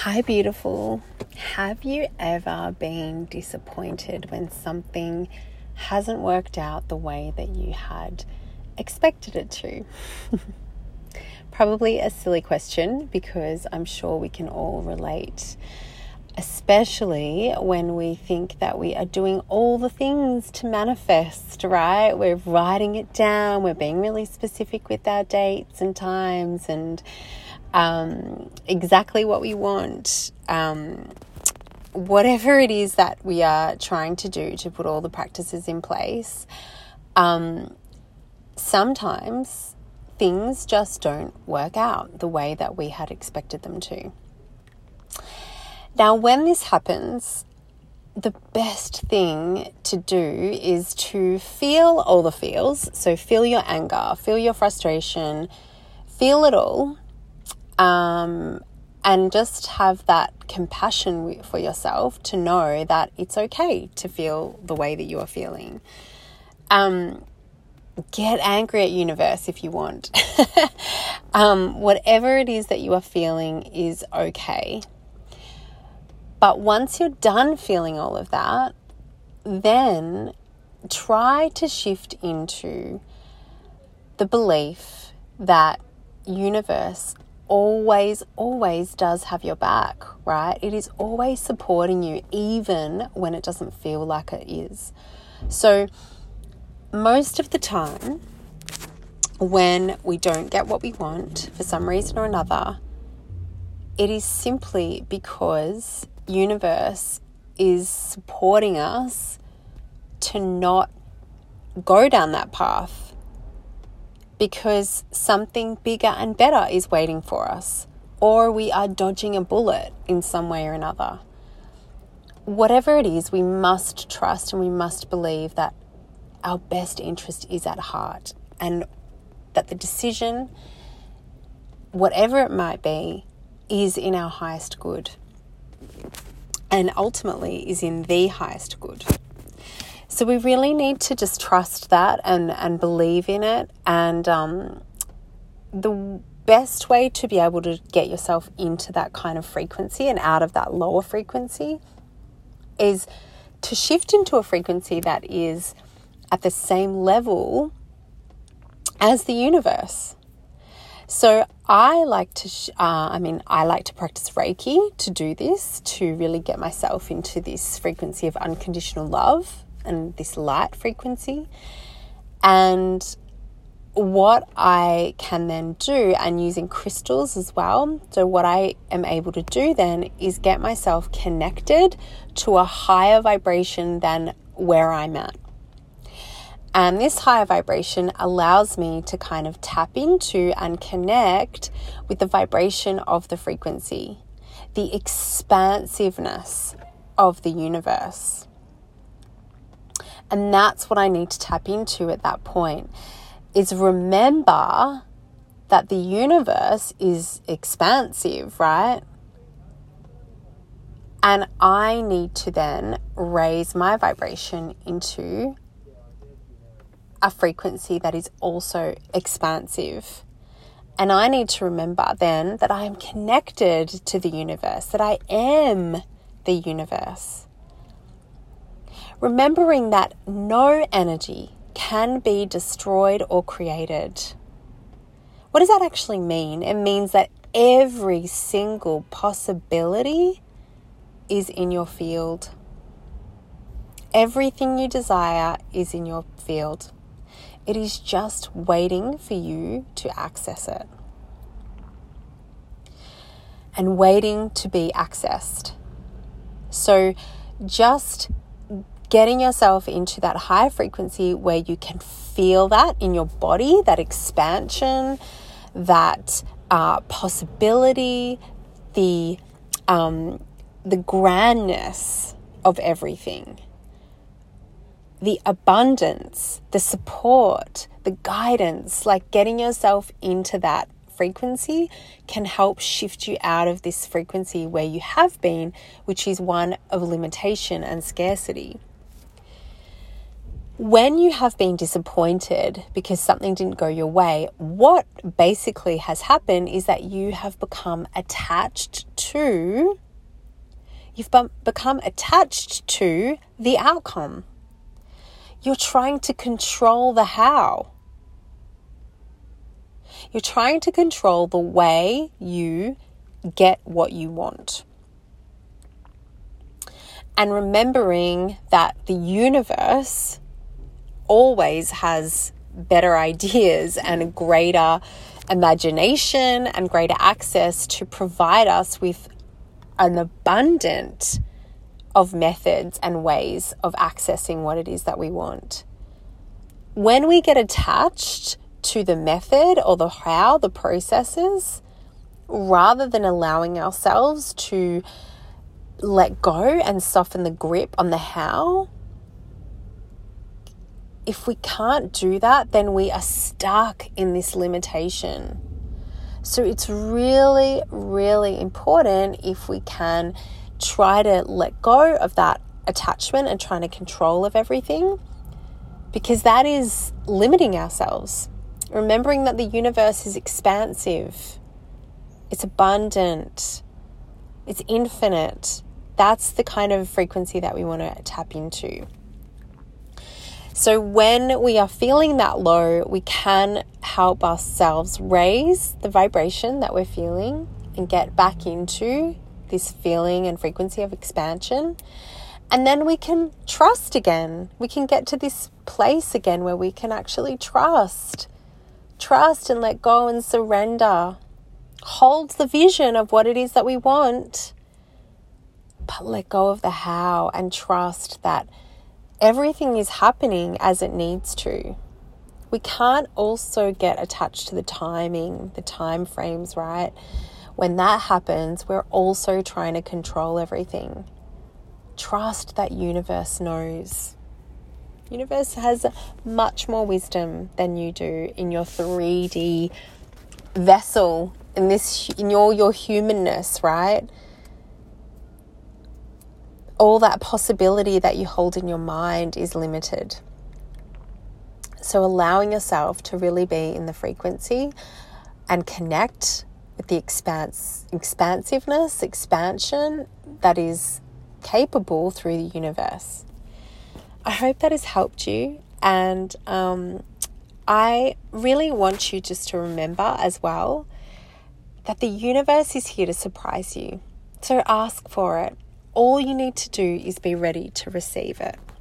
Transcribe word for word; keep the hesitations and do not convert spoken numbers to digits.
Hi, beautiful. Have you ever been disappointed when something hasn't worked out the way that you had expected it to? Probably a silly question, because I'm sure we can all relate, especially when we think that we are doing all the things to manifest, right? We're writing it down, we're being really specific with our dates and times and um, exactly what we want. Um, whatever it is that we are trying to do to put all the practices in place, um, sometimes things just don't work out the way that we had expected them to. Now, when this happens, the best thing to do is to feel all the feels. So feel your anger, feel your frustration, feel it all, um, and just have that compassion for yourself to know that it's okay to feel the way that you are feeling. Um, get angry at universe if you want. um, whatever it is that you are feeling is okay. But once you're done feeling all of that, then try to shift into the belief that universe always, always does have your back, right? It is always supporting you, even when it doesn't feel like it is. So most of the time, when we don't get what we want for some reason or another, it is simply because universe is supporting us to not go down that path, because something bigger and better is waiting for us, or we are dodging a bullet in some way or another. Whatever it is, we must trust and we must believe that our best interest is at heart, and that the decision, whatever it might be, is in our highest good, and ultimately is in the highest good. So we really need to just trust that and, and believe in it. And um, the best way to be able to get yourself into that kind of frequency and out of that lower frequency is to shift into a frequency that is at the same level as the universe. So I like to, sh- uh, I mean, I like to practice Reiki to do this, to really get myself into this frequency of unconditional love and this light frequency. And what I can then do, and using crystals as well, so what I am able to do then is get myself connected to a higher vibration than where I'm at. And this higher vibration allows me to kind of tap into and connect with the vibration of the frequency, the expansiveness of the universe. And that's what I need to tap into at that point, is remember that the universe is expansive, right? And I need to then raise my vibration into a frequency that is also expansive. And I need to remember then that I am connected to the universe, that I am the universe. Remembering that no energy can be destroyed or created. What does that actually mean? It means that every single possibility is in your field. Everything you desire is in your field. It is just waiting for you to access it. And waiting to be accessed. So just getting yourself into that high frequency where you can feel that in your body, that expansion, that uh, possibility, the um, the grandness of everything. The abundance, the support, the guidance, like getting yourself into that frequency can help shift you out of this frequency where you have been, which is one of limitation and scarcity. When you have been disappointed because something didn't go your way, what basically has happened is that you have become attached to, you've become attached to the outcome. You're trying to control the how. You're trying to control the way you get what you want. And remembering that the universe always has better ideas and greater imagination and greater access to provide us with an abundance of methods and ways of accessing what it is that we want. When we get attached to the method or the how, the processes, rather than allowing ourselves to let go and soften the grip on the how, if we can't do that, then we are stuck in this limitation. So it's really, really important if we can try to let go of that attachment and trying to control of everything, because that is limiting ourselves. Remembering that the universe is expansive, it's abundant, it's infinite. That's the kind of frequency that we want to tap into. So when we are feeling that low, we can help ourselves raise the vibration that we're feeling and get back into this feeling and frequency of expansion. And then we can trust again. We can get to this place again where we can actually trust. Trust and let go and surrender. Hold the vision of what it is that we want, but let go of the how and trust that everything is happening as it needs to. We can't also get attached to the timing, the time frames, right? When that happens, we're also trying to control everything. Trust that universe knows. Universe has much more wisdom than you do in your three D vessel, in this, in your, your humanness, right? All that possibility that you hold in your mind is limited. So allowing yourself to really be in the frequency and connect with the expanse, expansiveness, expansion that is capable through the universe. I hope that has helped you, and um, I really want you just to remember as well that the universe is here to surprise you. So ask for it. All you need to do is be ready to receive it.